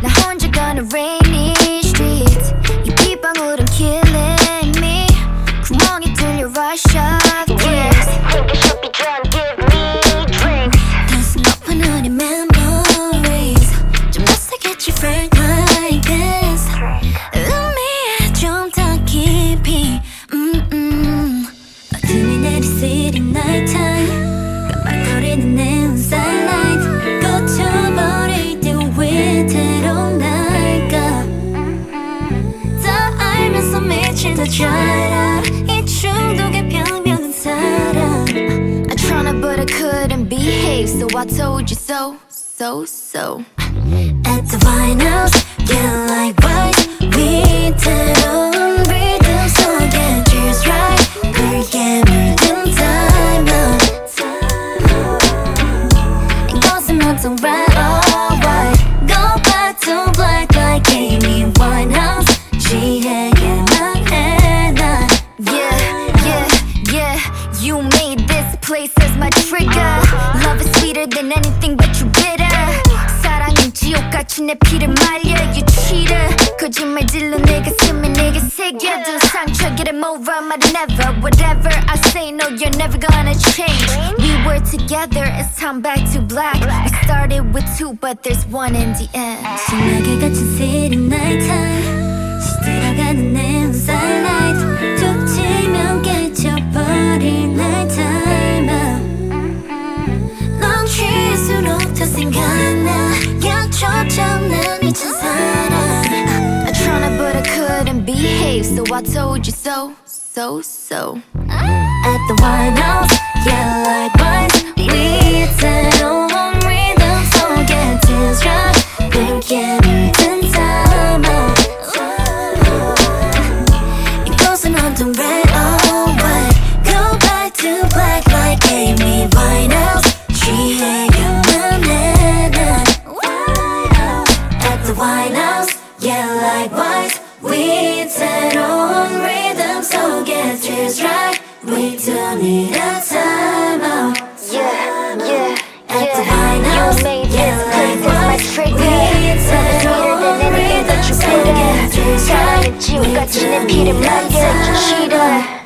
나 혼자 가는 rainy streets 이 빗방울은 killing me 구멍이 뚫려 rush of tears Take a shot be drunk give me drinks 가슴 높은 우리 memories 좀 더 세겠지 friend like this 의미에 좀 더 깊이 어둠이 내리 city night time 깜빡거리는 neon sunlight 꽂혀버릴 때 위태로운 날까 다 알면서 미칠 더 잘아 이 중독의 병명은 사랑 I tryna but I couldn't behave So I told you so At the winehouse, yeah likewise 위태로운 rhythm 속에 cheers right 붉게 물든 time 이것은 red or white Go back to black like Amy Winehouse 취해야만 해 난 Yeah You made this place as my trigger Love is sweeter than anything but you bitter 사랑은 지옥같이 내 피를 말려 You cheater 거짓말질로 내 가슴에 내게 새겨둔 상처 get them over 말은 never Whatever I say no you're never gonna change We were together it's time back to black We started with two but there's one in the end 심하게 갇힌 city night time 시들어가는 neon sunlight 툭 치면 깨쳐버릴 night time 넌 취할수록 더 생각나 약초처럼 난 미친 사람 I tryna but I couldn't behave So I told you so At the winehouse, yeah likewise 위태로운 rhythm 속에 tears rush 붉게 물든 time 이곳은 어떤 red or white Go back to black like Amy Winehouse 취해야만 해 난 At the winehouse, yeah likewise 위태로운 rhythm 속에 tears right We don't need a time out Yeah At the winehouse, yeah likewise 위태로운 rhythm 속에 tears right We don't need a time out